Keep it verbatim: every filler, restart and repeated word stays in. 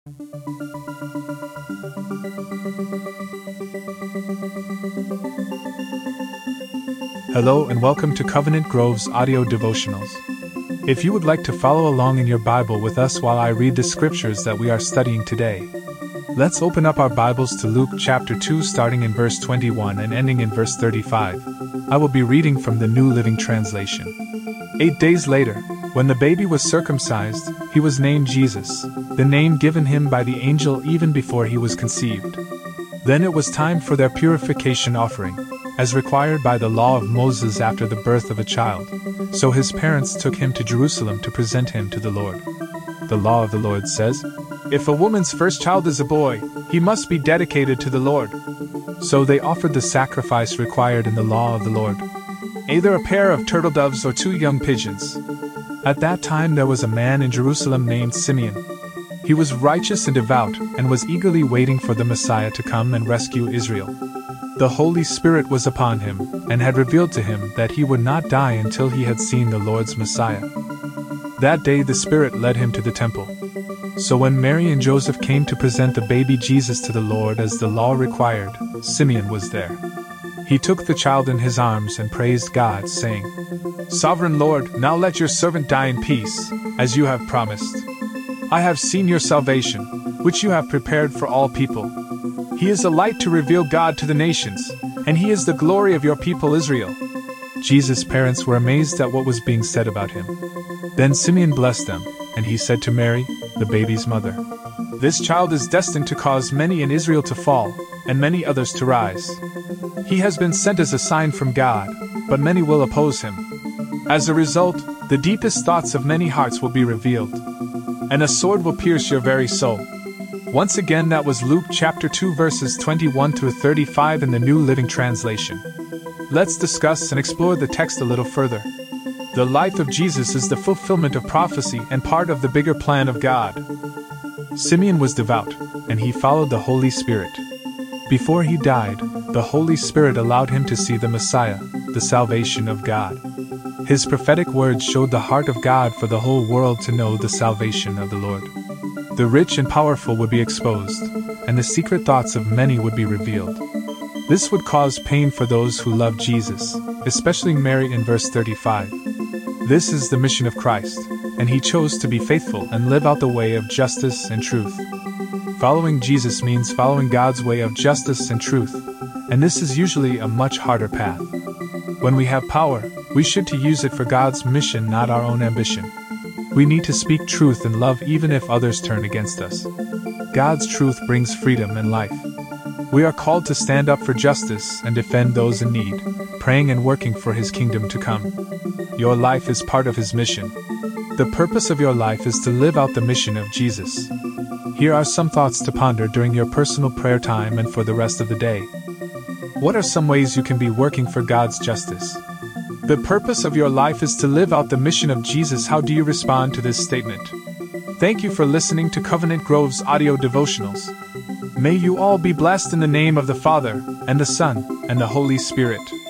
Hello and welcome to Covenant Grove's audio devotionals. If you would like to follow along in your Bible with us while I read the scriptures that we are studying today, let's open up our Bibles to Luke chapter two starting in verse twenty-one and ending in verse thirty-five. I will be reading from the New Living Translation. Eight days later, when the baby was circumcised, he was named Jesus, the name given him by the angel even before he was conceived. Then it was time for their purification offering, as required by the law of Moses after the birth of a child. So his parents took him to Jerusalem to present him to the Lord. The law of the Lord says, "If a woman's first child is a boy, he must be dedicated to the Lord." So they offered the sacrifice required in the law of the Lord, either a pair of turtle doves or two young pigeons. At that time there was a man in Jerusalem named Simeon. He was righteous and devout, and was eagerly waiting for the Messiah to come and rescue Israel. The Holy Spirit was upon him, and had revealed to him that he would not die until he had seen the Lord's Messiah. That day the Spirit led him to the temple. So when Mary and Joseph came to present the baby Jesus to the Lord as the law required, Simeon was there. He took the child in his arms and praised God, saying, "Sovereign Lord, now let your servant die in peace, as you have promised. I have seen your salvation, which you have prepared for all people. He is a light to reveal God to the nations, and he is the glory of your people Israel." Jesus' parents were amazed at what was being said about him. Then Simeon blessed them, and he said to Mary, the baby's mother, "This child is destined to cause many in Israel to fall, and many others to rise. He has been sent as a sign from God, but many will oppose him. As a result, the deepest thoughts of many hearts will be revealed, and a sword will pierce your very soul." Once again, that was Luke chapter two verses twenty-one to thirty-five in the New Living Translation. Let's discuss and explore the text a little further. The life of Jesus is the fulfillment of prophecy and part of the bigger plan of God. Simeon was devout, and he followed the Holy Spirit. Before he died, the Holy Spirit allowed him to see the Messiah, the salvation of God. His prophetic words showed the heart of God for the whole world to know the salvation of the Lord. The rich and powerful would be exposed, and the secret thoughts of many would be revealed. This would cause pain for those who love Jesus, especially Mary in verse thirty-five. This is the mission of Christ, and he chose to be faithful and live out the way of justice and truth. Following Jesus means following God's way of justice and truth, and this is usually a much harder path. When we have power, we should to use it for God's mission, not our own ambition. We need to speak truth and love even if others turn against us. God's truth brings freedom and life. We are called to stand up for justice and defend those in need, praying and working for his kingdom to come. Your life is part of his mission. The purpose of your life is to live out the mission of Jesus. Here are some thoughts to ponder during your personal prayer time and for the rest of the day. What are some ways you can be working for God's justice? The purpose of your life is to live out the mission of Jesus. How do you respond to this statement? Thank you for listening to Covenant Grove's audio devotionals. May you all be blessed in the name of the Father, and the Son, and the Holy Spirit.